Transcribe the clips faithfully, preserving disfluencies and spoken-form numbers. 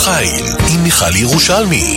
חיל עם מיכל ירושלמי.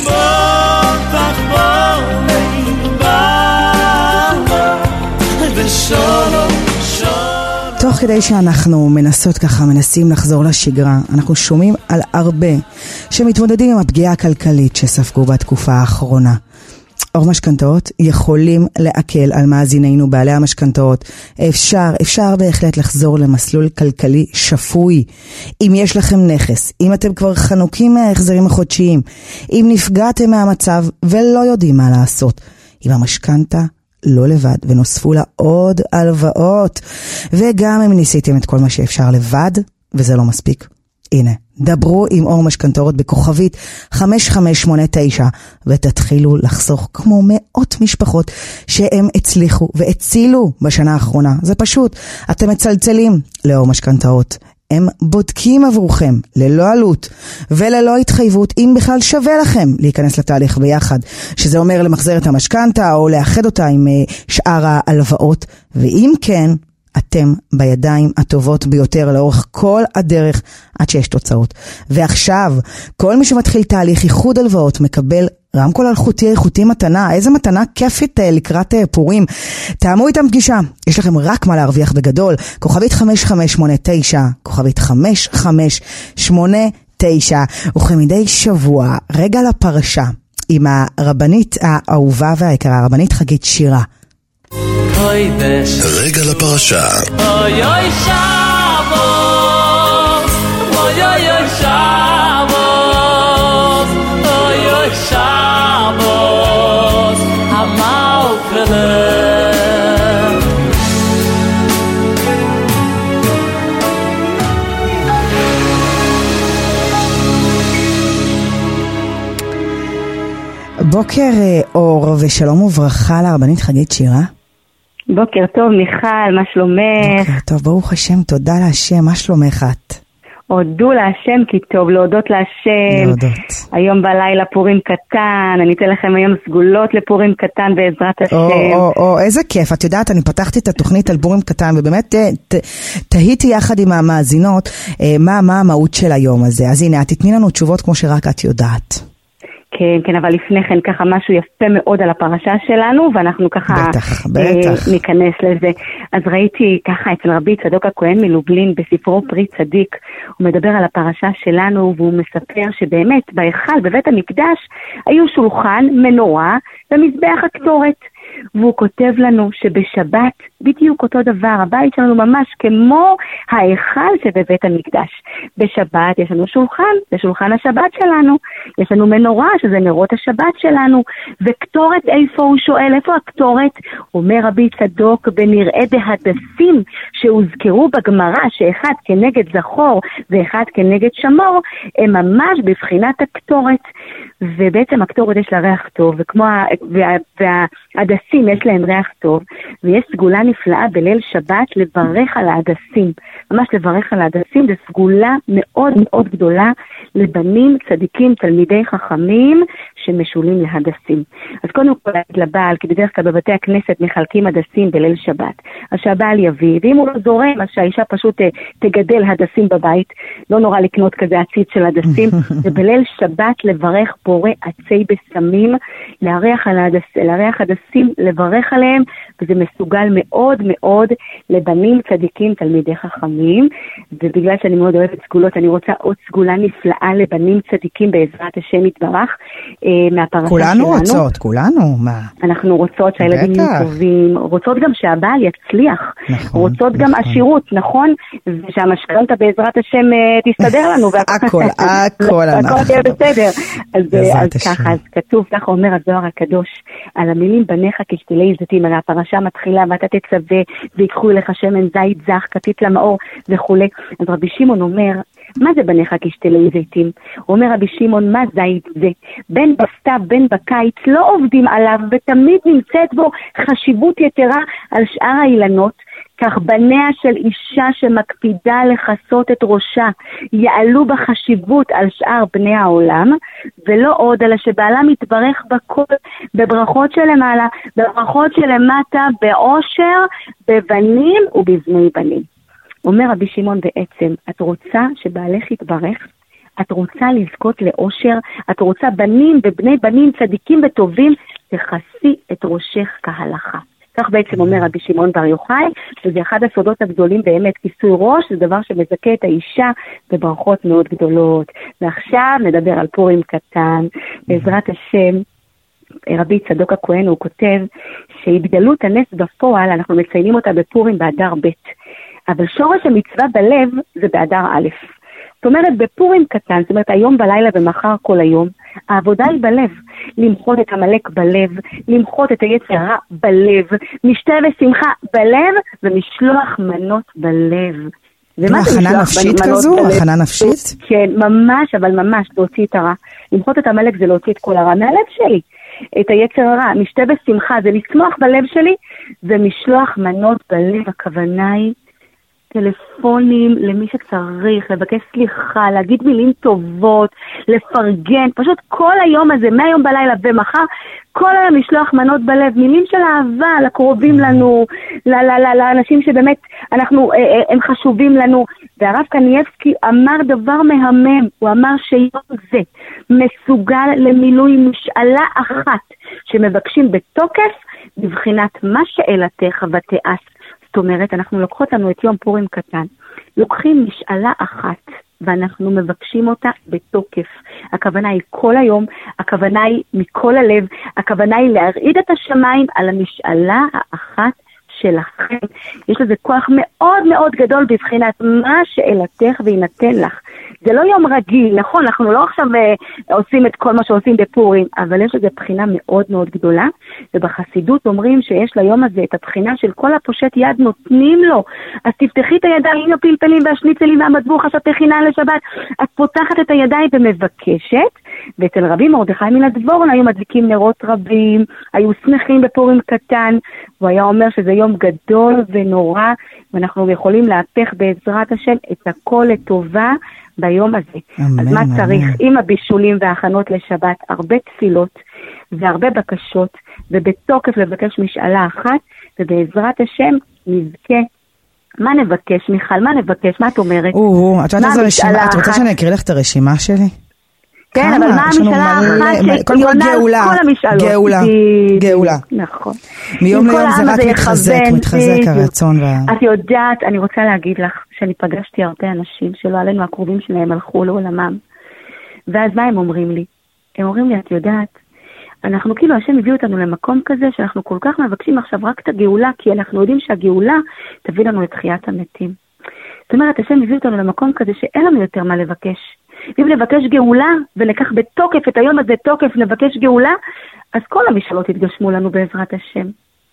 תוך כדי שאנחנו מנסות ככה, מנסים לחזור לשגרה, אנחנו שומעים על הרבה שמתמודדים עם הפגיעה הכלכלית שספגו בתקופה האחרונה. אור משכנתאות יכולים להקל על מאזינינו בעלי המשכנתאות. אפשר, אפשר בהחלט לחזור למסלול כלכלי שפוי. אם יש לכם נכס, אם אתם כבר חנוקים מההחזרים החודשיים, אם נפגעתם מהמצב ולא יודעים מה לעשות, עם המשכנתה לא לבד, ונוספו לה עוד הלוואות, וגם אם ניסיתם את כל מה שאפשר לבד, וזה לא מספיק, הנה, דברו עם אור משכנתאות בכוכבית חמש חמש שמונה תשע, ותתחילו לחסוך כמו מאות משפחות שהם הצליחו והצילו בשנה האחרונה. זה פשוט, אתם מצלצלים לאור משכנתאות, הם בודקים עבורכם ללא עלות וללא התחייבות אם בכלל שווה לכם להיכנס לתהליך ביחד, שזה אומר למחזר את המשכנתה או לאחד אותה עם שאר ההלוואות, ואם כן, אתם בידיים הטובות ביותר לאורך כל הדרך עד שיש תוצאות. ועכשיו, כל מי שמתחיל תהליך איחוד הלוואות מקבל רמקול אלחוטי איכותי מתנה. איזה מתנה כיפית לקראת פורים. תאמו איתם פגישה, יש לכם רק מה להרוויח בגדול. כוכבית חמש חמש שמונה תשע, כוכבית חמש חמש שמונה תשע. וכמדי שבוע, רגע לפרשה עם הרבנית האהובה והיקרה, הרבנית חגית שירה. רגע לפרשה. אוי אוי שבוס, אוי אוי אוי שבוס, אוי אוי שבוס, המאוקרלה. בוקר אור ושלום וברכה לרבנית חגית שירה. בוקר טוב מיכל, מה שלומך? בוקר טוב, ברוך השם, תודה להשם, מה שלומך את? הודו להשם כי טוב, להודות להשם. להודות. היום בלילה פורים קטן, אני אתן לכם היום סגולות לפורים קטן בעזרת השם. או, או, או, איזה כיף, את יודעת, אני פתחתי את התוכנית על פורים קטן, ובאמת ת, תהיתי יחד עם המאזינות, מה, מה המהות של היום הזה. אז הנה, את תתני לנו תשובות כמו שרק את יודעת. כן, כן, אבל לפני כן ככה משהו יפה מאוד על הפרשה שלנו, ואנחנו ככה בטח, בטח. אה, ניכנס לזה. אז ראיתי ככה אצל רבי צדוק הכהן מלובלין בספרו פרי צדיק, הוא מדבר על הפרשה שלנו, והוא מספר שבאמת בהיכל בבית המקדש היו שולחן, מנורה ומזבח הקטורת. והוא כותב לנו שבשבת בדיוק אותו דבר, הבית שלנו ממש כמו ההיכל שבבית המקדש. בשבת יש לנו שולחן, זה שולחן השבת שלנו, יש לנו מנורה שזה נרות השבת שלנו, וקטורת איפה הוא שואל, איפה הקטורת? אומר רבי צדוק, ונראה בהדסים שהוזכרו בגמרא שאחד כנגד זכור ואחד כנגד שמור, הם ממש בבחינת הקטורת. ובעצם הקטורת יש לה ריח טוב, וכמו וה, והעדסים יש להם ריח טוב, ויש סגולה נפלאה בליל שבת לברך על העדסים, ממש לברך על העדסים, זה סגולה מאוד מאוד גדולה לבנים צדיקים, תלמידי חכמים שמשולים להדסים. אז קודם כל לבעל, כי בדרך כלל בבתי הכנסת מחלקים הדסים בליל שבת, אז שהבעל יביא, ואם הוא לא זורם, אז שהאישה פשוט תגדל הדסים בבית, לא נורא לקנות כזה עציץ של הדסים, ובליל שבת לברך פורה עצי בסמים, להריח על הדס, להריח הדסים, לברך עליהם, וזה מסוגל מאוד מאוד לבנים צדיקים, תלמידי חכמים, ובגלל שאני מאוד אוהבת סגולות, אני רוצה עוד סגולה נפלאה לבנים צדיקים בעזרת השם יתברך, מהפרשה כולנו שלנו. רוצות, כולנו, מה? אנחנו רוצות שהילדים יהיו טובים, רוצות גם שהבעל יצליח, נכון, רוצות נכון. גם עשירות, נכון? ושהמשכנתה בעזרת השם תסתדר לנו. הכל, הכל אנחנו. הכל יהיה בסדר. אז, אז ככה, אז כתוב, ככה אומר הזוהר הקדוש, על המילים בניך כשתילי זיתים, הרי הפרשה מתחילה ואתה תצווה ויקחו לך שמן זית זך, כתית למאור וכו'. אז רבי שמעון אומר, מה זה בניך כשתילי זיתים? הוא אומר רבי שמעון, מה זית זה? בין בסתיו, בין בקיץ, לא עובדים עליו, ותמיד נמצאת בו חשיבות יתרה על שאר האילנות, כך בניה של אישה שמקפידה לחסות את ראשה, יעלו בחשיבות על שאר בני העולם, ולא עוד, אלא שבעלה מתברך בכל, בברכות שלמעלה, בברכות שלמטה, באושר, בבנים ובבני בנים. אומר רבי שמעון בעצם, את רוצה שבעלך יתברך, את רוצה לזכות לאושר, את רוצה בנים ובני בנים צדיקים וטובים, תכסי את ראשך כהלכה. כך בעצם אומר רבי שמעון בר יוחאי, שזה אחד הסודות הגדולים באמת, כיסוי ראש, זה דבר שמזכה את האישה בברכות מאוד גדולות. ועכשיו נדבר על פורים קטן, בעזרת השם, רבי צדוק הכהן הוא כותב שהתגלות הנס בפועל, אנחנו מציינים אותה בפורים באדר ב', אבל שורש המצווה בלב זה באדר א'. זאת אומרת, בפורים קטן, זאת אומרת, היום בלילה ומחר כל היום, העבודה היא בלב. למחות את המלאק בלב, למחות את היצר הרע בלב, משתה ושמחה בלב, ומשלוח מנות בלב. מה, הכנה נפשית כזו? הכנה נפשית? כן, ממש, אבל ממש, להוציא את הרע. למחות את המלאק זה להוציא את כל הרע מהלב שלי. את היצר הרע, משתה ושמחה, זה לשמוח בלב שלי, ומשלוח מנות בלב, הכוונה היא, טלפונים למי שצריך, לבקש סליחה, להגיד מילים טובות, לפרגן, פשוט כל היום הזה, מהיום בלילה ומחר, כל היום לשלוח מנות בלב, מילים של אהבה לקרובים לנו, לאנשים שבאמת אנחנו, הם חשובים לנו. והרב קנייבסקי אמר דבר מהמם, הוא אמר שיום זה מסוגל למילוי משאלה אחת, שמבקשים בתוקף, בבחינת מה שאלתך ותעש. זאת אומרת, אנחנו לוקחות לנו את יום פורים קטן, לוקחים משאלה אחת, ואנחנו מבקשים אותה בתוקף. הכוונה היא כל היום, הכוונה היא מכל הלב, הכוונה היא להרעיד את השמיים על המשאלה האחת שלכם. יש לזה כוח מאוד מאוד גדול בבחינת מה שאלתך וינתן לך. זה לא יום רגיל, נכון, אנחנו לא עכשיו uh, עושים את כל מה שעושים בפורים, אבל יש לזה בחינה מאוד מאוד גדולה, ובחסידות אומרים שיש ליום הזה את הבחינה של כל הפושט יד נותנים לו, אז תפתחי את הידיים הפלפלים והשניצלים והמטבוח אשר תכינה לשבת, את פותחת את הידיים ומבקשת, ואצל רבי מרדכי מן הדבורן היו מדליקים נרות רבים, היו שמחים בפורים קטן, והוא היה אומר שזה יום גדול ונורא, ואנחנו יכולים להפך בעזרת השם את הכל לטובה ביום הזה. אמן, אז מה אמן. צריך? עם הבישולים וההכנות לשבת, הרבה תפילות והרבה בקשות, ובתוקף לבקש משאלה אחת, ובעזרת השם נזכה. מה נבקש, מיכל? מה נבקש? מה את אומרת? או, את יודעת איזו רשימה? את רוצה שאני אקריא לך את הרשימה שלי? כן, אבל מה המשאלה האחת שעונה על כל המשאלות? גאולה, גאולה. נכון. מיום ליום זה רק מתחזק, מתחזק הרצון. את יודעת, אני רוצה להגיד לך שאני פגשתי הרבה אנשים שלא עלינו, הקרובים שלהם הלכו לעולמם. ואז מה הם אומרים לי? הם אומרים לי, את יודעת, אנחנו כאילו, השם הביא אותנו למקום כזה שאנחנו כל כך מבקשים עכשיו רק את הגאולה, כי אנחנו יודעים שהגאולה תביא לנו את תחיית המתים. זאת אומרת, השם הביא אותנו למקום כזה שאין לנו יותר מה לבקש. אם נבקש גאולה, וניקח בתוקף את היום הזה תוקף, נבקש גאולה, אז כל המשאלות יתגשמו לנו בעזרת השם.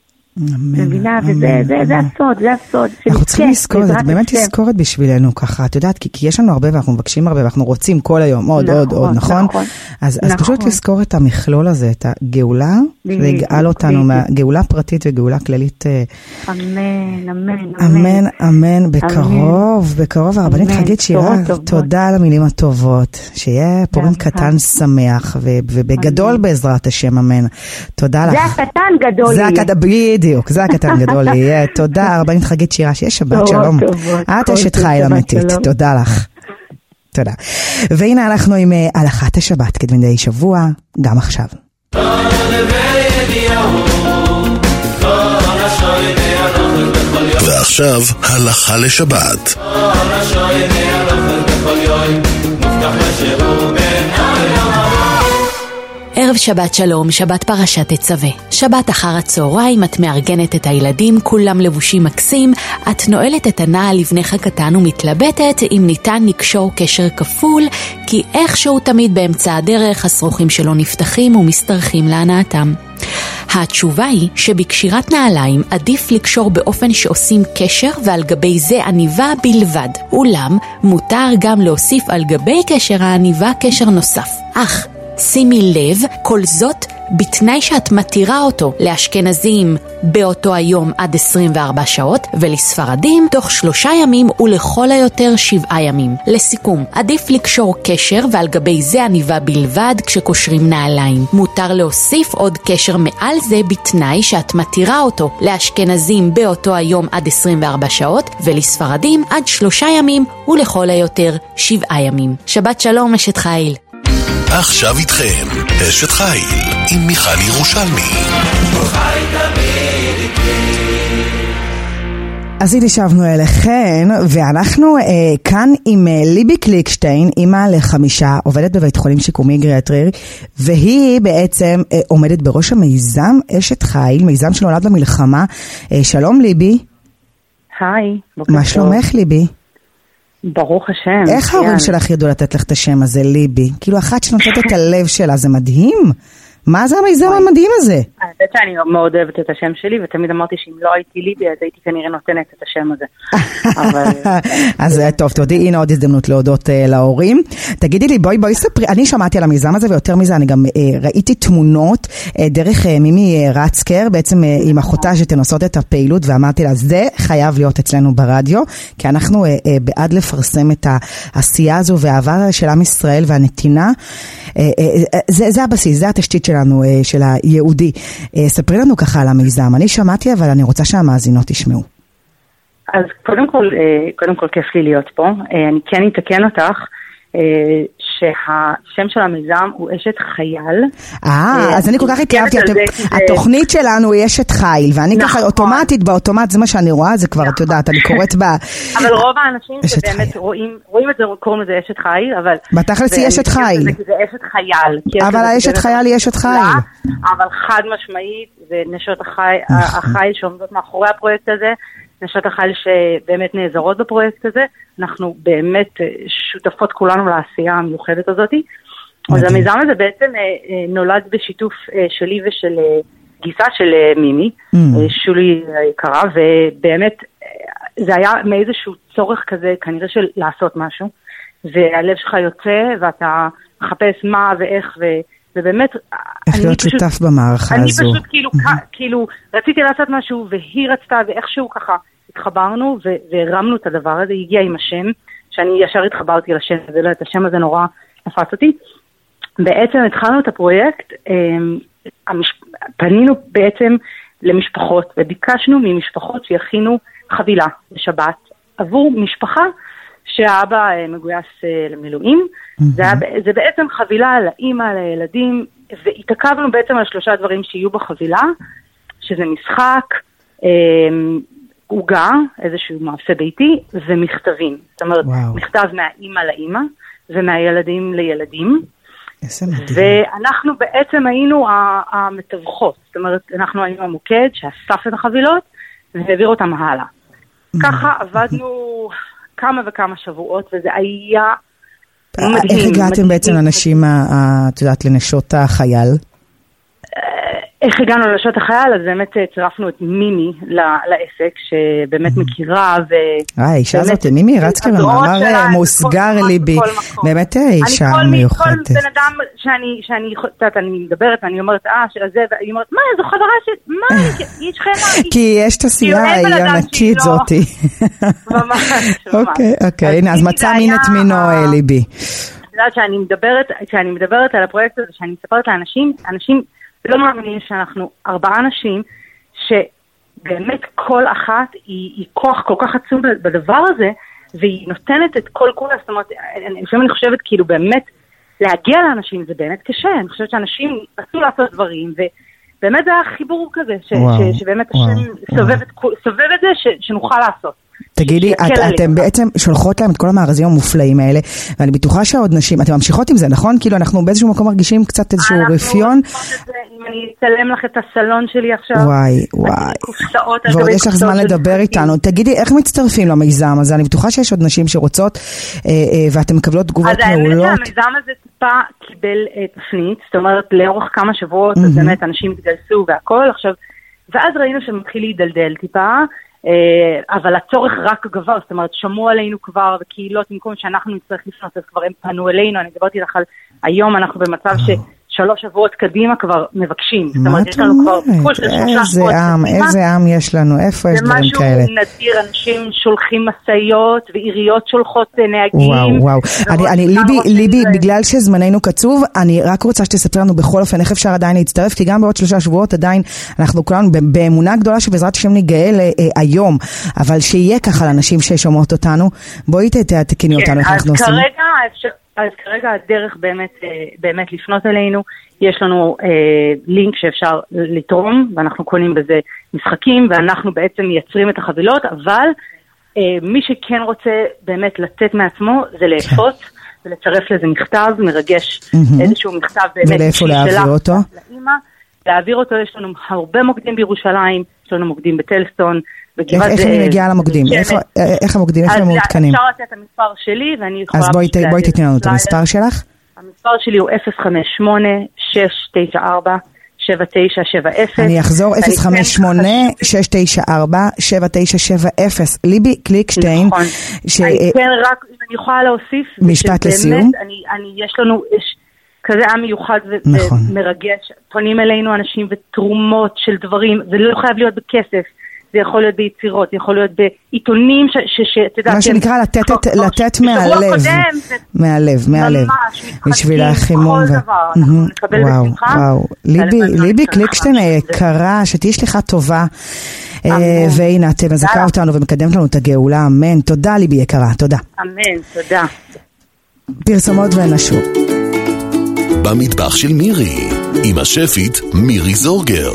אמן, מבינה, וזה זה, זה הסוד, זה הסוד. אנחנו צריכים לזכור, זה באמת תזכורת בשבילנו ככה, את יודעת, כי, כי יש לנו הרבה ואנחנו מבקשים הרבה ואנחנו רוצים כל היום עוד, נכון, עוד, עוד, נכון? נכון. אז, אז נכון. פשוט לזכור את המכלול הזה, את הגאולה, ויגאל אותנו מהגאולה פרטית וגאולה כללית. אמן, אמן, אמן, אמן, בקרוב, בקרוב, הרבנית חגית שירה, תודה על המילים הטובות, שיהיה פורים קטן שמח, ובגדול בעזרת השם, אמן. תודה לך. זה הקטן גדול יהיה. בדיוק, זה הקטן גדול יהיה. תודה, הרבנית חגית שירה, שיש שבת שלום. את אשת חיל אמיתית, תודה לך. תודה. והנה אנחנו עם הלכת השבת כמדי שבוע, גם עכשיו. ועכשיו הלכה לשבת. ערב שבת שלום, שבת פרשת תצווה. שבת אחר הצהריים, את מארגנת את הילדים, כולם לבושים מקסים, את נועלת את הנעל לבנך הקטן ומתלבטת אם ניתן לקשור קשר כפול, כי איכשהו תמיד באמצע הדרך הסרוכים שלו נפתחים ומסתרכים להנאתם. התשובה היא שבקשירת נעליים עדיף לקשור באופן שעושים קשר ועל גבי זה עניבה בלבד. אולם מותר גם להוסיף על גבי קשר העניבה קשר נוסף. אך שימי לב, כל זאת בתנאי שאת מתירה אותו לאשכנזים באותו היום עד עשרים וארבע שעות, ולספרדים תוך שלושה ימים ולכל היותר שבעה ימים. לסיכום, עדיף לקשור קשר ועל גבי זה עניבה בלבד כשקושרים נעליים. מותר להוסיף עוד קשר מעל זה בתנאי שאת מתירה אותו לאשכנזים באותו היום עד עשרים וארבע שעות, ולספרדים עד שלושה ימים ולכל היותר שבעה ימים. שבת שלום, אשת חיל. עכשיו איתכם, אשת חיל, עם מיכל ירושלמי. אז הנה שבנו אליכן, ואנחנו אה, כאן עם אה, ליבי קליקשטיין, אימא לחמישה, עובדת בבית חולים שיקומי גריאטרי, והיא בעצם אה, עומדת בראש המיזם אשת חיל, מיזם שנולד במלחמה. אה, שלום ליבי. היי. מה שלומך ליבי? ברוך השם. איך ההורים שלך ידעו לתת לך את השם הזה, ליבי? כאילו אחת שנותנת את הלב שלה, זה מדהים. מה זה המיזם המדהים הזה? האמת שאני מאוד אוהבת את השם שלי, ותמיד אמרתי שאם לא הייתי ליבי, אז הייתי כנראה נותנת את השם הזה. אז טוב, תודי, הנה עוד הזדמנות להודות להורים. תגידי לי, בואי, בואי ספרי, אני שמעתי על המיזם הזה, ויותר מזה, אני גם ראיתי תמונות דרך מימי רצקר, בעצם עם אחותה שתנסות את הפעילות, ואמרתי לה, זה חייב להיות אצלנו ברדיו, כי אנחנו בעד לפרסם את העשייה הזו, והאהבה של עם ישראל והנתינה, זה הבסיס, זה התשתית שלנו, של היהודי. ספרי לנו ככה על המיזם. אני שמעתי, אבל אני רוצה שהמאזינות תשמעו. אז קודם כל, קודם כל כיף לי להיות פה. אני כן אתקן אותך, שהשם של המיזם הוא אשת חייל. אה, אז אני כל כך התייבתי. התוכנית שלנו היא אשת חיל, ואני ככה אוטומטית, באוטומט, זה מה שאני רואה, זה כבר, את יודעת, אני קוראת בה... אבל רוב האנשים שבאמת רואים את זה, קוראים לזה אשת חיל, אבל... בתכלס היא אשת חיל. זה אשת חייל. אבל האשת חייל היא אשת חיל. אבל חד משמעית, זה נשות החיל שעומדות מאחורי הפרויקט הזה, נשות החיל שבאמת נעזרות בפרויקט הזה, אנחנו באמת שותפות כולנו לעשייה המיוחדת הזאת. אז המיזם הזה בעצם נולד בשיתוף שלי ושל גיסה של מימי, שולי יקרה, ובאמת זה היה מאיזשהו צורך כזה, כנראה של לעשות משהו, והלב שלך יוצא ואתה מחפש מה ואיך ו... ובאמת, איך להיות שותף במערכה אני הזו. אני פשוט כאילו, כאילו, רציתי לעשות משהו, והיא רצתה, ואיכשהו ככה התחברנו, והרמנו את הדבר הזה, הגיע עם השם, שאני ישר התחברתי לשם הזה, את השם הזה נורא נפץ אותי. בעצם התחלנו את הפרויקט, פנינו בעצם למשפחות, וביקשנו ממשפחות שיכינו חבילה בשבת, עבור משפחה, שהאבא מגויס למילואים, זה, זה בעצם חבילה לאמא, לילדים, והתעכבנו בעצם על שלושה דברים שיהיו בחבילה, שזה משחק, עוגה, איזשהו מעשה ביתי, ומכתבים. זאת אומרת, וואו. מכתב מהאמא לאמא, ומהילדים לילדים. ואנחנו בעצם היינו המתווכות, זאת אומרת, אנחנו היינו המוקד שאסף את החבילות, והעביר אותם הלאה. ככה עבדנו... כמה וכמה שבועות, וזה היה מדהים. איך הגעתם בעצם לנשים, את יודעת, לנשות החייל? איך הגענו לנשות החייל? אז באמת צירפנו את מימי לעסק, שבאמת מכירה, ו... אה, האישה הזאת, מימי רצקר, מאמר מוסגר ליבי. באמת אישה מיוחדת. כל בן אדם שאני, קצת, אני מדברת, ואני אומרת, אה, של הזה, ואני אומרת, מה, זו חברה ש... מה, היא שכנה. כי יש את הסיעה, היא ענקית זאתי. ממש, ממש. אוקיי, אוקיי, הנה, אז מצא מין את מינו ליבי. את יודעת שאני מדברת, כשאני מדברת על הפרויקט הזה, שאני מספרת לאנשים, אנשים לא מאמינים שאנחנו ארבעה אנשים, שבאמת כל אחת היא, היא כוח כל כך עצום בדבר הזה, והיא נותנת את כל כולה, זאת אומרת, לפעמים אני חושבת כאילו באמת, להגיע לאנשים זה באמת קשה, אני חושבת שאנשים רצו לעשות דברים, ובאמת זה היה חיבור כזה, ש, ש, שבאמת השם סובב את, סובב את זה, ש, שנוכל לעשות. תגידי, את, אתם בעצם שולחות להם את כל המארזים המופלאים האלה, ואני בטוחה שעוד נשים, אתם ממשיכות עם זה, נכון? כאילו אנחנו באיזשהו מקום מרגישים קצת איזשהו רפיון. אם אני אצלם לך את הסלון שלי עכשיו. וואי, וואי. ועוד יש לך זמן לדבר איתנו. תגידי, איך מצטרפים למיזם הזה? אני בטוחה שיש עוד נשים שרוצות, ואתם מקבלות תגובות מעולות. אז האמת שהמיזם הזה טיפה קיבל תפנית, זאת אומרת, לאורך כמה שבועות, אז באמת אנשים התגייסו והכל, עכשיו, ואז ראינו שמתחיל להידלדל טיפה, אבל הצורך רק גבר, זאת אומרת, שמעו עלינו כבר בקהילות, במקום שאנחנו נצטרך לפנות, אז כבר הם פנו אלינו, אני דיברתי לך על היום, אנחנו במצב ש, שלוש שבועות קדימה כבר מבקשים. זאת אומרת, יש לנו כבר כל של שלושה שבועות קדימה. איזה עם יש לנו, איפה יש דברים כאלה? זה משהו נדיר, אנשים שולחים מסעיות, ועיריות שולחות נהגים. וואו, וואו. אני, אני, ליבי, ליבי, בגלל שזמננו קצוב, אני רק רוצה שתספר לנו בכל אופן איך אפשר עדיין להצטרף, כי גם בעוד שלושה שבועות עדיין אנחנו כולנו באמונה גדולה שבעזרת השם ניגאה היום, אבל שיהיה ככה לאנשים ששומעות אותנו. בואי תתקני אותנו איך אנחנו עושים. אז כרגע הדרך באמת, באמת לפנות אלינו, יש לנו אה, לינק שאפשר לתרום, ואנחנו קונים בזה משחקים, ואנחנו בעצם מייצרים את החבילות, אבל אה, מי שכן רוצה באמת לתת מעצמו, זה לאפות, ולצרף לזה מכתב, מרגש mm-hmm. איזשהו מכתב באמת. ולאיפה להעביר אותו? לאמא, להעביר אותו, יש לנו הרבה מוקדים בירושלים, יש לנו מוקדים בטלסטון, איך אני מגיעה למוקדים? איך המוקדים? איך הם מעודכנים? אפשר לתת את המספר שלי ואני יכולה... אז בואי תתני לנו את המספר שלך. המספר שלי הוא אפס חמש שמונה שש תשע ארבע שבע תשע שבע אפס. אני אחזור אפס חמש שמונה שש תשע ארבע שבע תשע שבע אפס. ליבי קליקשטיין. נכון. אני כן רק, אם אני יכולה להוסיף. משפט לסיום. יש לנו... כזה עם מיוחד ומרגש. פונים אלינו אנשים ותרומות של דברים. זה לא חייב להיות בכסף. זה יכול להיות ביצירות, זה יכול להיות בעיתונים ש... מה שנקרא לתת מהלב. מהלב, מהלב. בשביל החימום. וואו, וואו. ליבי קליקשטיין היקרה, שתהי שליחה טובה. והנה, את מזכה אותנו ומקדמת לנו את הגאולה. אמן. תודה ליבי יקרה, תודה. אמן, תודה. פרסומות ונשוב. במטבח של מירי, עם השפית מירי זורגר.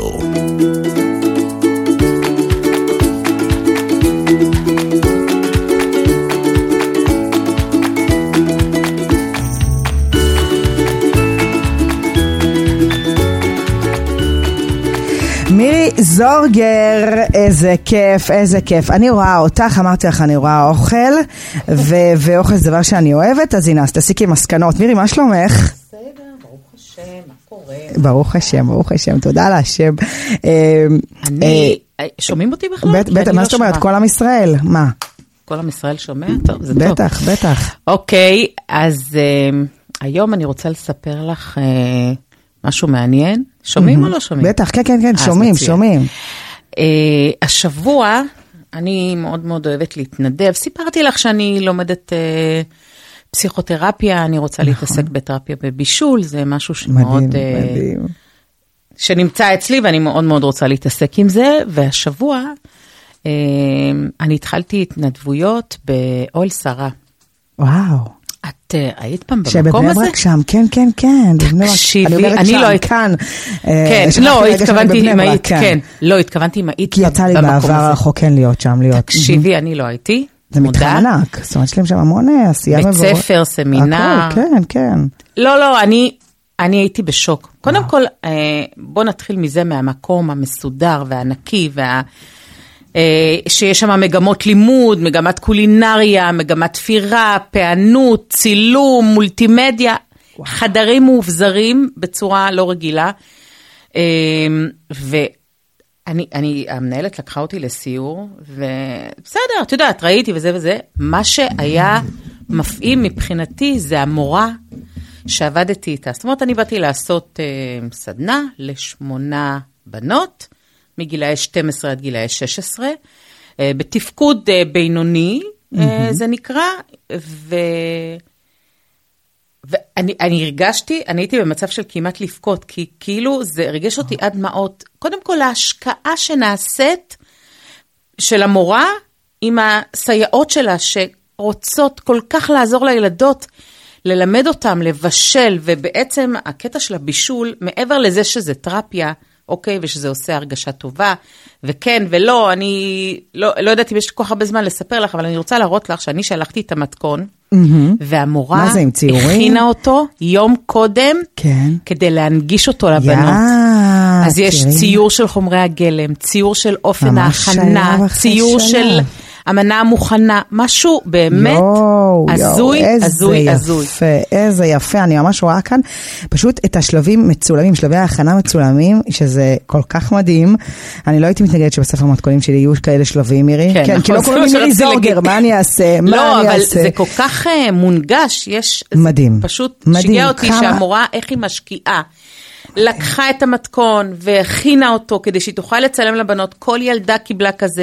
מירי זורגר, איזה כיף, איזה כיף. אני רואה אותך, אמרתי לך, אני רואה אוכל, ו- ואוכל זה דבר שאני אוהבת, אז הנה, אז תסיקי מסקנות. מירי, מה שלומך? בסדר, ברוך השם, מה קורה? ברוך השם, ברוך השם, תודה להשם. אני, שומעים אותי בכלל? בטח, מה זאת אומרת? כל עם ישראל, מה? כל עם ישראל שומע? טוב, זה טוב. בטח, בטח. אוקיי, אז היום אני רוצה לספר לך... משהו מעניין? שומעים או לא שומעים? בטח, כן, כן, כן, שומעים, שומעים. השבוע, אני מאוד מאוד אוהבת להתנדב. סיפרתי לך שאני לומדת פסיכותרפיה, אני רוצה להתעסק בתרפיה בבישול, זה משהו שמאוד... מדהים, מדהים. שנמצא אצלי, ואני מאוד מאוד רוצה להתעסק עם זה, והשבוע אני התחלתי התנדבויות באוהל שרה. וואו. את היית פעם במקום הזה? שבבני שם, כן, כן, כן. תקשיבי, אני לא היית כאן. כן, לא, התכוונתי אם היית, כן. לא, התכוונתי אם היית במקום הזה. כי יצא לי בעבר הרחוק כן להיות שם, להיות. תקשיבי, אני לא הייתי. זה מתחם ענק. זאת אומרת, יש להם שם המון עשייה מבורך. בית ספר, סמינר. כן, כן. לא, לא, אני הייתי בשוק. קודם כל, בוא נתחיל מזה מהמקום המסודר והענקי וה... שיש שם מגמות לימוד, מגמת קולינריה, מגמת תפירה, פענות, צילום, מולטימדיה, וואו. חדרים מאובזרים בצורה לא רגילה. ואני, אני, המנהלת לקחה אותי לסיור, ובסדר, את יודעת, ראיתי וזה וזה. מה שהיה מפעים מבחינתי זה המורה שעבדתי איתה. זאת אומרת, אני באתי לעשות סדנה לשמונה בנות, מגילאי שתים עשרה עד גילאי שש עשרה, בתפקוד בינוני, זה נקרא, ו... ואני אני הרגשתי, אני הייתי במצב של כמעט לפקות, כי כאילו זה הרגש אותי עד דמעות. קודם כל, ההשקעה שנעשית של המורה, עם הסייעות שלה, שרוצות כל כך לעזור לילדות, ללמד אותם, לבשל, ובעצם הקטע של הבישול, מעבר לזה שזה תרפיה, אוקיי, ושזה עושה הרגשה טובה, וכן ולא, אני לא, לא יודעת אם יש כל כך הרבה זמן לספר לך, אבל אני רוצה להראות לך שאני שלחתי את המתכון, והמורה הכינה אותו יום קודם, כן. כדי להנגיש אותו לבנות. Yeah, אז יש okay. ציור של חומרי הגלם, ציור של אופן ההכנה, ציור של המנה מוכנה, משהו באמת הזוי, הזוי, הזוי. איזה יפה, אני ממש רואה כאן פשוט את השלבים מצולמים, שלבי ההכנה מצולמים, שזה כל כך מדהים. אני לא הייתי מתנגדת שבספר המתכונים שלי יהיו כאלה שלבים, מירי. כן, כי לא קוראים לי מירי זורגר, מה אני אעשה? לא, אבל זה כל כך מונגש, יש... מדהים. פשוט שיגע אותי שהמורה, איך היא משקיעה. לקחה את המתכון והכינה אותו כדי שהיא תוכל לצלם לבנות, כל ילדה קיבלה כזה,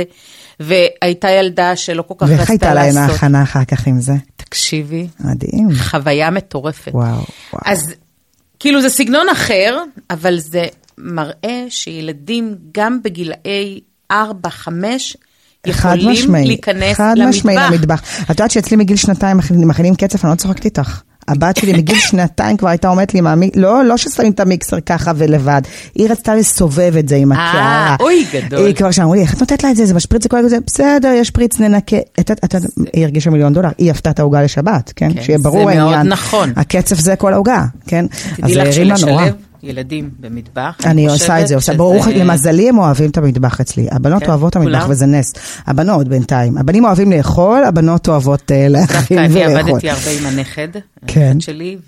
והייתה ילדה שלא כל כך רצתה לעשות. ואיך הייתה להם ההכנה אחר כך עם זה? תקשיבי. מדהים. חוויה מטורפת. וואו, וואו. אז כאילו זה סגנון אחר, אבל זה מראה שילדים גם בגילאי ארבע, חמש, יכולים להיכנס חד משמעי למטבח. את יודעת שאצלי מגיל שנתיים מכינים קצף, אני לא צוחקת איתך. הבת שלי מגיל שנתיים כבר הייתה אומרת לי, מאמי, לא, לא ששמים את המיקסר ככה ולבד. היא רצתה לסובב את זה עם הקערה. אוי, גדול. היא כבר שאמרו לי, איך את נותנת לה את זה? זה משפריץ, זה כל זה, בסדר, יש פריץ, ננקה. היא הרגישה מיליון דולר, היא הפתה את ההוגה לשבת, כן? שיהיה ברור העניין. זה מאוד נכון. הקצף זה כל ההוגה, כן? תדעי לך שלשלב ילדים במטבח. אני עושה את זה, עושה. ברור, למזלי הם אוהבים את המטבח אצלי. הבנות אוהבות את המטבח וזה נס. הבנות בינתיים. הבנים אוהבים לאכול, הבנות אוהבות להכין ולאכול. אני עבדתי הרבה עם הנכד, הנכד שלי,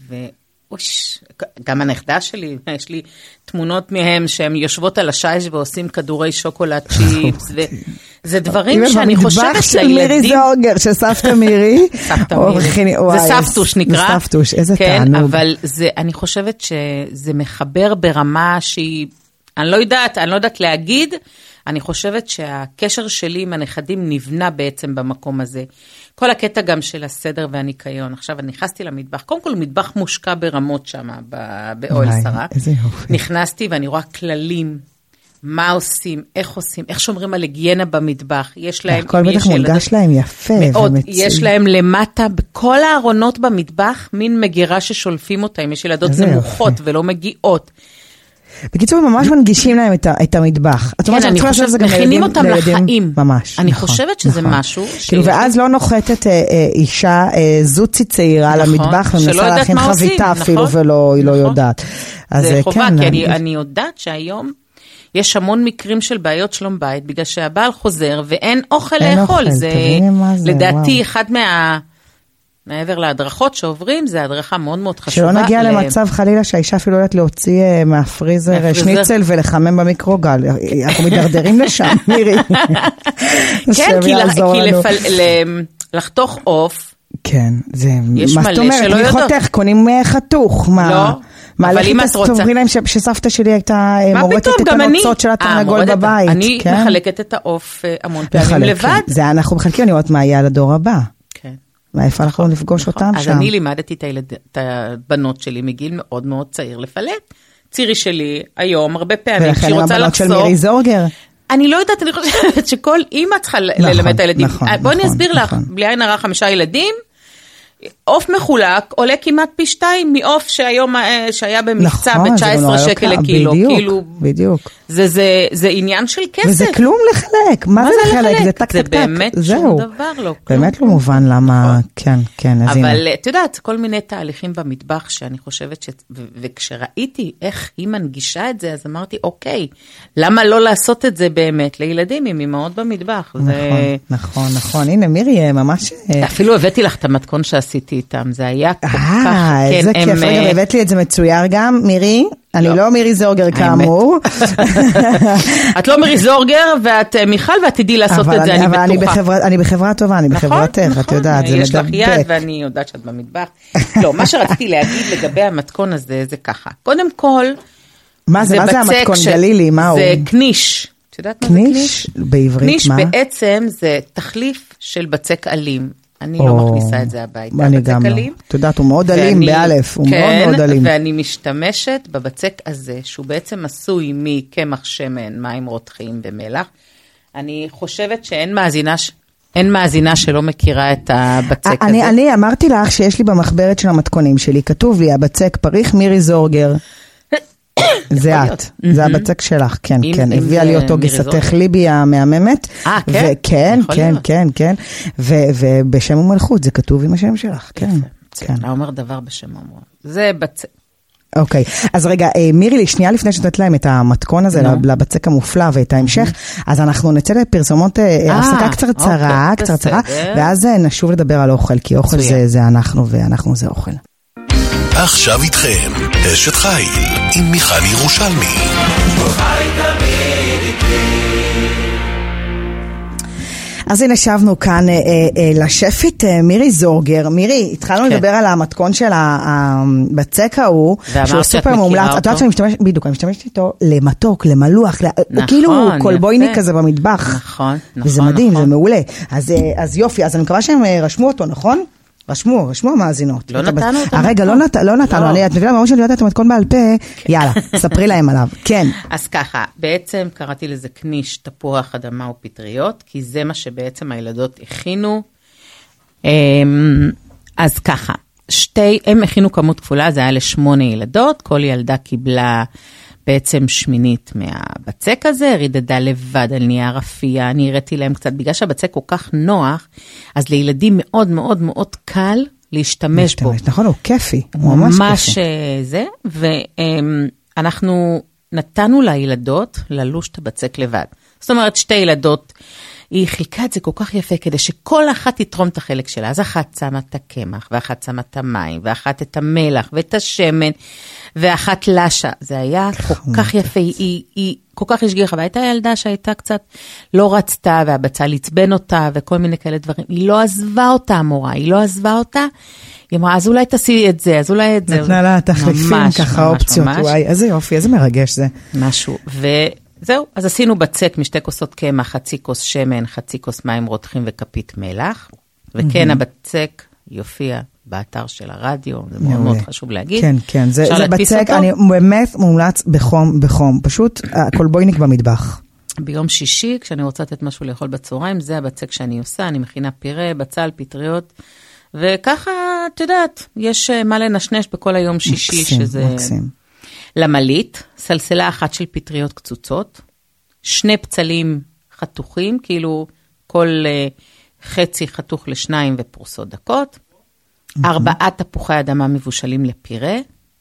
ואוש, גם הנכדה שלי, יש לי תמונות מהם שהן יושבות על השייש ועושים כדורי שוקולד צ'יפס, וזה דברים שאני חושבת לילדים... של מירי זורגר, של סבתא מירי. סבתא מירי. זה סבתוש נקרא. סבתוש, איזה תענוג. כן, אבל אני חושבת שזה מחבר ברמה שהיא, אני לא יודעת, אני לא יודעת להגיד, אני חושבת שהקשר שלי עם הנכדים נבנה בעצם במקום הזה. כל הקטע גם של הסדר והניקיון. עכשיו, אני נכנסתי למטבח. קודם כל, מטבח מושקע ברמות שם, באוהל שרה. איזה יופי. נכנסתי ואני רואה כללים, מה עושים, איך עושים, איך שומרים על היגיינה במטבח. יש להם... הכל בטח מולגש להם יפה מאוד. יש להם למטה, בכל הארונות במטבח, מין מגירה ששולפים אותה, אם יש ילדות נמוכות ולא מגיעות. בקיצור, ממש מנגישים להם את המטבח. כן, אני חושבת, מכינים אותם לחיים. ממש. אני חושבת שזה משהו. ואז לא נוחתת אישה זוצי צעירה למטבח, ומנסה להכין חביתה אפילו, והיא לא יודעת. זה חובה, כי אני יודעת שהיום יש המון מקרים של בעיות שלום בית, בגלל שהבעל חוזר ואין אוכל לאכול. זה לדעתי אחד מה... מעבר להדרכות שעוברים, זה הדרכה מאוד מאוד חשובה. שלא נגיע למצב חלילה שהאישה אפילו יודעת להוציא מהפריזר שניצל ולחמם במיקרוגל. אנחנו מדרדרים לשם, מירי. כן, כי לחתוך עוף, כן, זה... יש מלא שלא יודעות. מי חותך, קונים חתוך, מה? לא, אבל אם את רוצה... תאמרי להם שסבתא שלי הייתה מורטת את הנוצות של התרנגול בבית. אני מחלקת את העוף המון פעמים לבד. זה אנחנו מחלקים, אני רואה מה יהיה לדור הבא. כן. ואיפה אנחנו נפגוש אותם שם? אז אני לימדתי את הבנות שלי מגיל מאוד מאוד צעיר לפלט. צירי שלי היום הרבה פעמים, כשהיא רוצה לחסוך... ולכן הבנות של מירי זורגר. אני לא יודעת, אני חושבת שכל אימא צריכה ללמד את הילדים. בואי אני אסביר לך, בלי עין הרע חמישה ילדים, עוף מחולק עולה כמעט פי שתיים מעוף שהיום שהיה במבצע ב-תשע עשרה שקל לקילו. בדיוק, בדיוק. זה עניין של כסף. וזה כלום לחלק. מה זה לחלק? זה טק טק טק. זה באמת שום דבר לא. באמת לא מובן למה, כן, כן. אבל את יודעת, כל מיני תהליכים במטבח שאני חושבת ש... וכשראיתי איך היא מנגישה את זה, אז אמרתי, אוקיי, למה לא לעשות את זה באמת לילדים עם אמהות במטבח? נכון, נכון, נכון. הנה, מירי, ממש... אפילו הבאתי לך את המתכון שעשיתי איתם, זה היה כל כך... אה, איזה כיף. רגע, הבאת לי את זה מצויר גם, מירי. אני לא מירי זורגר כאמור. את לא מירי זורגר, ואת מיכל, ואת תדעי לעשות את זה, אני בטוחה. אני בחברה טובה, אני בחברתך, את יודעת, זה מדבק. יש לך יד, ואני יודעת שאת במטבח. לא, מה שרציתי להגיד לגבי המתכון הזה, זה ככה. קודם כל, מה זה המתכון גלילי? מה הוא? זה קניש. את יודעת מה זה קניש? בעברית מה? קניש בעצם זה תחליף של בצק אלים. אני לא מכניסה את זה הביתה. אני גם לא. את יודעת, הוא מאוד אלים באלף, הוא מאוד מאוד אלים. ואני משתמשת בבצק הזה, שהוא בעצם עשוי מקמח שמן, מים רותחים ומלח. אני חושבת שאין מאזינה, אין מאזינה שלא מכירה את הבצק הזה. אני אמרתי לך שיש לי במחברת של המתכונים שלי, כתוב לי, הבצק פריך מירי זורגר. זה את, זה הבצק שלך, כן, כן, הביאה לי אותו גיסתך ליבי המהממת, אה, כן? כן, כן, כן, כן, ובשם ומלכות, זה כתוב עם השם שלך, כן. כן. לא אומר דבר בשם ומלכות, זה בצק, אוקיי, אז רגע, מירי לי, שנייה לפני שתת להם את המתכון הזה לבצק המופלא ואת ההמשך, אז אנחנו נצא לפרסומות, הפסקה קצרצרה, קצרצרה, ואז נשוב לדבר על אוכל, כי אוכל זה אנחנו ואנחנו זה אוכל. עכשיו איתכם, אשת חיל, עם מיכל ירושלמי. אז הנה שבנו כאן אה, אה, לשפית אה, מירי זורגר. מירי, התחלנו כן. לדבר על המתכון של הבצק ההוא, שהוא סופר מומלץ. את יודעת שאני משתמשת, בדיוק, אני משתמשת איתו למתוק, למלוח, נכון, הוא כאילו קולבויניק כזה במטבח. נכון, נכון. וזה מדהים, נכון. זה מעולה. אז, אז יופי, אז אני מקווה שהם רשמו אותו, נכון? רשמו, רשמו המאזינות. לא נתנו אותו. הרגע, לא נתנו, את מבינה, ממש שאני יודעת את המתכון בעל פה, יאללה, ספרי להם עליו, כן. אז ככה, בעצם קראתי לזה קניש, תפוח, אדמה ופטריות, כי זה מה שבעצם הילדות הכינו. אז ככה, שתי, הם הכינו כמות כפולה, זה היה לשמונה ילדות, כל ילדה קיבלה בעצם שמינית מהבצק הזה, רידדה לבד על נייר אפייה, אני הראיתי להם קצת, בגלל שהבצק כל כך נוח, אז לילדים מאוד מאוד מאוד קל להשתמש בו. נכון, הוא כיפי, הוא ממש כיפי. ממש זה, ואנחנו נתנו לילדות ללוש את הבצק לבד. זאת אומרת, שתי ילדות, היא חילקה את זה כל כך יפה, כדי שכל אחת תתרום את החלק שלה. אז אחת שמה את הקמח, ואחת שמה את המים, ואחת את המלח, ואת השמן, ואחת לשה. זה היה כל כך יפה, היא, היא, היא כל כך השגיחה, והייתה ילדה שהייתה קצת לא רצתה, והבצל עצבן אותה, וכל מיני כאלה דברים. היא לא עזבה אותה, המורה, היא לא עזבה אותה. היא אמרה, אז אולי תעשי את זה, אז אולי את זה. נתנה לה תחליפים, ככה אופציות, וואי, איזה יופי, איזה מרגש זה. משהו, ו... זהו, אז עשינו בצק משתי כוסות קמח, חצי כוס שמן, חצי כוס מים רותחים וכפית מלח, וכן, הבצק יופיע באתר של הרדיו, זה מאוד מאוד חשוב להגיד. כן, כן, זה בצק, אני באמת מומלץ בחום, בחום, פשוט קולבויניק במטבח. ביום שישי, כשאני רוצה לתת משהו לאכול בצהריים, זה הבצק שאני עושה, אני מכינה פירה, בצל, פטריות, וככה, את יודעת, יש מה לנשנש בכל היום שישי, שזה... מקסים. למלית, סלסלה אחת של פטריות קצוצות, שני פצלים חתוכים, כאילו כל uh, חצי חתוך לשניים ופרוסות דקות, mm-hmm. ארבעה תפוחי אדמה מבושלים לפירה,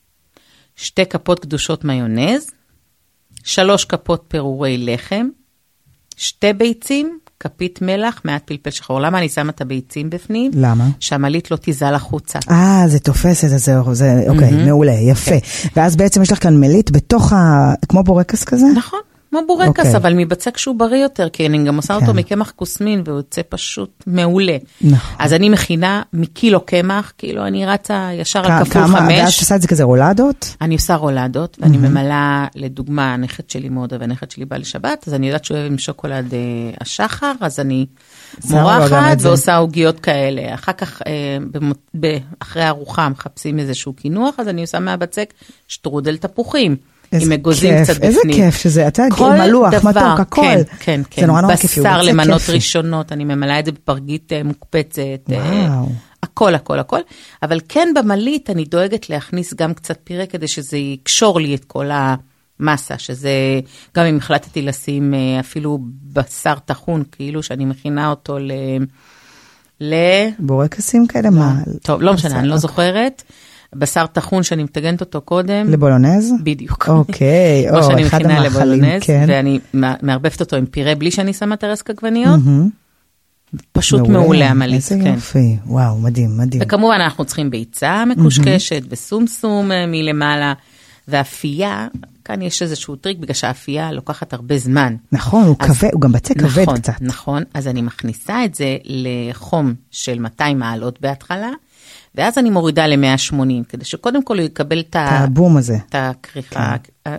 שתי כפות קדושות מיונז, שלוש כפות פירורי לחם, שתי ביצים, כפית מלח, מעט פלפל שחור. למה אני שמה את הביצים בפנים? למה? שהמלית לא תיזל החוצה. אה, זה תופס את זה, זה, אוקיי, מעולה, יפה. ואז בעצם יש לך כאן מלית בתוך ה... כמו בורקס כזה? נכון, כמו בורקס, אבל מבצק שהוא בריא יותר, כי אני גם עושה אותו מקמח קוסמין, והוא יוצא פשוט מעולה. נכון. אז אני מכינה מקילו קמח, כאילו אני רצה ישר על כפול חמש. ואז תעשה את זה כזה רולדות? אני עושה רולדות, ואני ממלאה, לדוגמה, הנכד שלי מאוד, והנכד שלי בא לשבת, אז אני יודעת שהוא אוהב עם שוקולד השחר, אז אני מורחת ועושה עוגיות כאלה. אחר כך, אחרי הארוחה, מחפשים איזשהו קינוח, אז אני עושה מהבצק שטרודל תפוחים. עם אגוזים קצת בפנים. איזה כיף שזה, אתה יודע, מלוח, מתוק, הכל. כן, כן, כן. זה נורא נורא כיפי. בשר למנות ראשונות, אני ממלאה את זה בפרגית מוקפצת. וואו. הכל, הכל, הכל. אבל כן במלית אני דואגת להכניס גם קצת פירה, כדי שזה יקשור לי את כל המסה, שזה, גם אם החלטתי לשים אפילו בשר טחון, כאילו שאני מכינה אותו ל... ל... בורקסים כאלה, מה? טוב, לא משנה, אני לא זוכרת. בשר טחון שאני מתגנת אותו קודם. לבולונז? בדיוק. אוקיי, או, שאני מכינה לבולונז, ואני מערבבת אותו עם פירה בלי שאני שמה טרסק עגבניות. פשוט מעולה המלית. איזה יופי, וואו, מדהים, מדהים. וכמובן אנחנו צריכים ביצה מקושקשת, וסומסום מלמעלה, ואפייה, כאן יש איזשהו טריק, בגלל שהאפייה לוקחת הרבה זמן. נכון, הוא כבד, הוא גם בצק כבד קצת. נכון, אז אני מכניסה את זה לחום של מאתיים מעלות בהתחלה, ואז אני מורידה ל-מאה ושמונים, כדי שקודם כל הוא יקבל את הבום הזה. את הכריכה,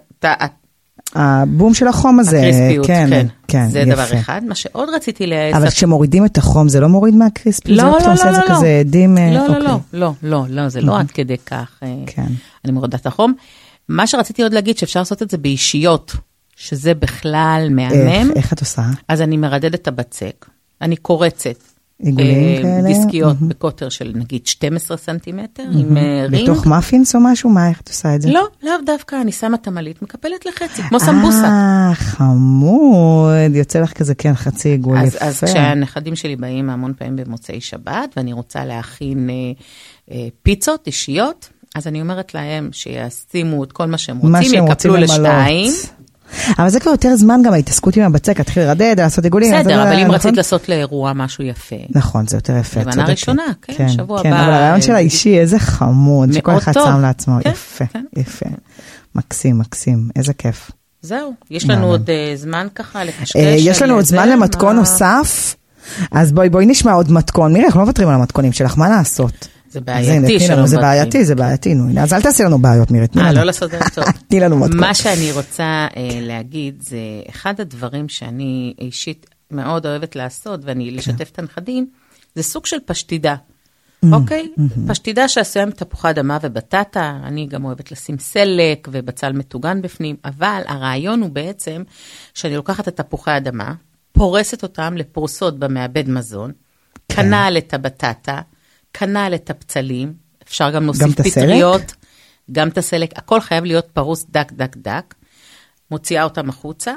הבום של החום הזה. הקריספיות, כן. כן, זה דבר אחד. מה שעוד רציתי ל... אבל כשמורידים את החום, זה לא מוריד מהקריספיות? לא, לא, לא, לא. זה כזה דים... לא, לא, לא, לא, לא, לא, זה לא עד כדי כך. כן. אני מורידה את החום. מה שרציתי עוד להגיד, שאפשר לעשות את זה באישיות, שזה בכלל מהמם. איך את עושה? אז אני מרדדת את הבצק. אני קורצת. עיגולים כאלה? דיסקיות mm-hmm. בקוטר של נגיד שנים עשר סנטימטר, mm-hmm. עם uh, רינג. בתוך מאפינס או משהו? מה, איך את עושה את זה? לא, לא דווקא, אני שמה את המלית, מקפלת לחצי, כמו סמבוסה. אה, חמוד, יוצא לך כזה, כן, חצי עיגול אז, יפה. אז כשהנכדים שלי באים המון פעמים במוצאי שבת, ואני רוצה להכין uh, uh, פיצות אישיות, אז אני אומרת להם שישימו את כל מה שהם רוצים, יקפלו לשתיים. אבל זה כבר יותר זמן גם ההתעסקות עם הבצק, להתחיל לרדד, לעשות עיגולים. בסדר, אבל אם רצית לעשות לאירוע משהו יפה. נכון, זה יותר יפה. לבנה ראשונה, כן, שבוע הבא. כן, אבל הרעיון של האישי, איזה חמוד, שכל אחד שם לעצמו. יפה, יפה. מקסים, מקסים, איזה כיף. זהו, יש לנו עוד זמן ככה לקשקש. יש לנו עוד זמן למתכון נוסף, אז בואי, בואי נשמע עוד מתכון. מירי, אנחנו לא מוותרים על המתכונים שלך, מה לעשות? זה בעייתי שלא זה בעייתי, זה בעייתי, נו. אז אל תעשי לנו בעיות, מירי. אה, לא לעשות את זה טוב. תני לנו מתכון. מה שאני רוצה להגיד, זה אחד הדברים שאני אישית מאוד אוהבת לעשות, ואני לשתף את הנכדים, זה סוג של פשטידה. אוקיי? פשטידה שעשויה עם תפוחי אדמה ובטטה, אני גם אוהבת לשים סלק ובצל מטוגן בפנים, אבל הרעיון הוא בעצם שאני לוקחת את תפוחי אדמה, פורסת אותם לפרוסות במעבד מזון, כנ"ל את הבטטה, כנ"ל את הפצלים, אפשר גם להוסיף פטריות, גם את הסלק, הכל חייב להיות פרוס דק דק דק, מוציאה אותם החוצה,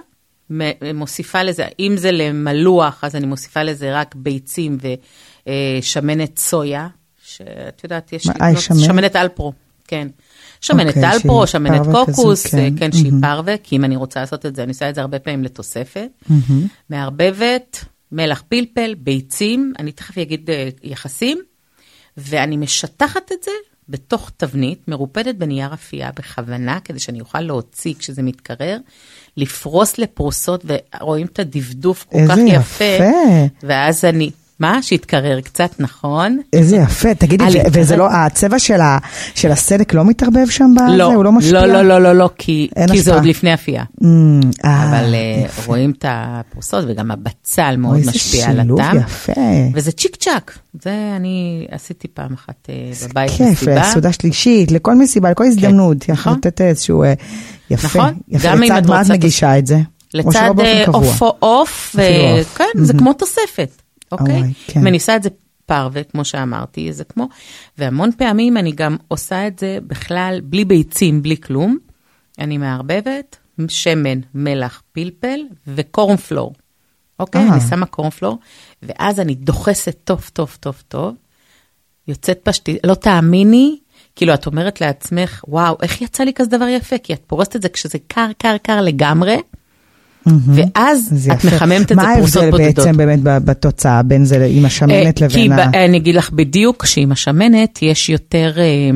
מוסיפה לזה, אם זה למלוח, אז אני מוסיפה לזה רק ביצים ושמנת סויה, שאת יודעת, יש שמנת אלפרו, כן. שמנת אלפרו, שמנת קוקוס, כן, שהיא פרווה, כי אם אני רוצה לעשות את זה, אני עושה את זה הרבה פעמים לתוספת, מערבבת, מלח פלפל, ביצים, אני תכף אגיד יחסים, ואני משטחת את זה בתוך תבנית, מרופדת בנייר אפייה בכוונה, כדי שאני אוכל להוציא כשזה מתקרר, לפרוס לפרוסות, ורואים את הדפדוף כל כך יפה, ואז אני, מה? שהתקרר קצת, נכון? איזה יפה, תגידי, וזה לא, הצבע של הסדק לא מתערבב שם בזה? לא, הוא לא משפיע? לא, לא, לא, לא, כי זה עוד לפני אפייה. אבל רואים את הפרוסות, וגם הבצל מאוד משפיע על הטעם. איזה שילוב יפה. וזה צ'יק צ'ק. זה אני עשיתי פעם אחת בבית מסיבה. כיף, לסעודה שלישית, לכל מסיבה, לכל הזדמנות. יכול לתת איזשהו יפה. יפה, לצד מה את מגישה את זה? לצד אוף או אוף, כן, זה כמו תוספת. אוקיי? מניסה את זה פרווה, כמו שאמרתי, זה כמו, והמון פעמים אני גם עושה את זה בכלל בלי ביצים, בלי כלום. אני מערבבת שמן, מלח, פלפל וקורנפלור. אוקיי? אני שמה קורנפלור, ואז אני דוחסת טוב, טוב, טוב, טוב. יוצאת פשטית, לא תאמיני, כאילו את אומרת לעצמך, וואו, איך יצא לי כזה דבר יפה? כי את פורסת את זה כשזה קר, קר, קר לגמרי, ואז את מחממת את זה פרוסות בודדות. מה ההבדל בעצם באמת בתוצאה, בין זה עם השמנת לבין ה... כי אני אגיד לך בדיוק, שעם השמנת יש יותר,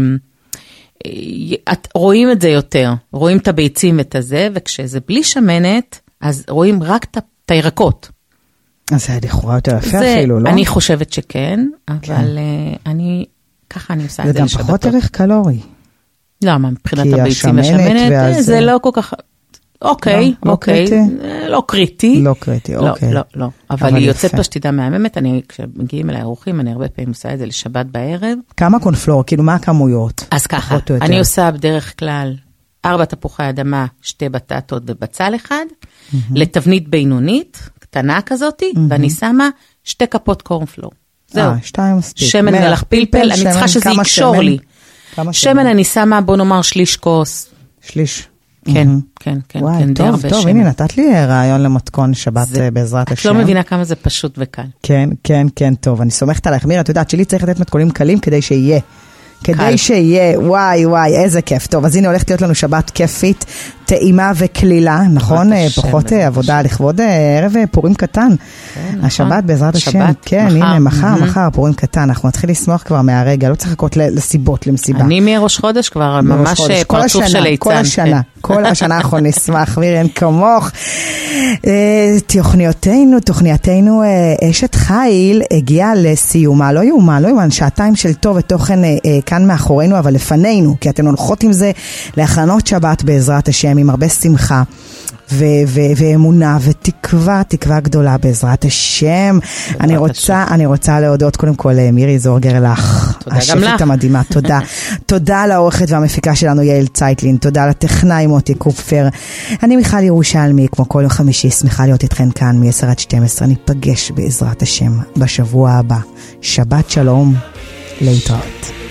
רואים את זה יותר, רואים את הביצים ואת הזה, וכשזה בלי שמנת, אז רואים רק את הירקות. אז זה לכאורה יותר יפה אפילו, לא? אני חושבת שכן, אבל אני, ככה אני עושה את זה לשבתות. זה גם פחות ערך קלורי. למה, מבחינת הביצים והשמנת, זה לא כל כך... אוקיי, אוקיי, לא קריטי. לא קריטי, אוקיי. לא, לא, אבל היא יוצאת פשטידה מהממת, אני, כשמגיעים אליי אורחים, אני הרבה פעמים עושה את זה לשבת בערב. כמה קונפלור, כאילו מה הכמויות? אז ככה, אני עושה בדרך כלל ארבע תפוחי אדמה, שתי בטטות ובצל אחד, לתבנית בינונית, קטנה כזאת, ואני שמה שתי כפות קורנפלור. זהו. שתיים מספיק. שמן מלח פלפל, אני צריכה שזה יקשור לי. שמן אני שמה, בוא נאמר, שליש כוס. שליש. כן, כן, כן, כן, די הרבה שמן. טוב, הנה, נתת לי רעיון למתכון שבת בעזרת השם. את לא מבינה כמה זה פשוט וקל. כן, כן, כן, טוב, אני סומכת עליך. מירה, את יודעת, שלי צריך לתת מתכונים קלים כדי שיהיה. כדי שיהיה, וואי, וואי, איזה כיף. טוב, אז הנה הולכת להיות לנו שבת כיפית, טעימה וכלילה, נכון? פחות עבודה לכבוד ערב פורים קטן. השבת בעזרת השם. כן, הנה, מחר, מחר, פורים קטן. אנחנו נתחיל לשמוח כבר מהרגע, לא צריך לחכות לסיבות, למסיבה. אני מראש חודש כבר, ממש פרצוף של ליצן. כל השנה, כל השנה אנחנו נשמח, מירי, כמוך. תוכניותינו, תוכניותינו, אשת חיל הגיעה לסיומה, לא יאומן, לא יאומן, שעתיים של טוב ותוכן כאן מאחורינו, אבל לפנינו, כי אתן הולכות עם זה להכנות שבת בעזרת השם, עם הרבה שמחה ו- ו- ואמונה ותקווה, תקווה גדולה בעזרת השם. אני רוצה, השם. אני רוצה להודות קודם כל מירי זורגר לך, השפית המדהימה, תודה. תודה לעורכת והמפיקה שלנו יעל צייטלין, תודה לטכנאי מוטי קופפר. אני מיכל ירושלמי, כמו כל יום חמישי, שמחה להיות איתכן כאן מ-עשר עד שתים עשרה, ניפגש בעזרת השם בשבוע הבא. שבת שלום, להתראות.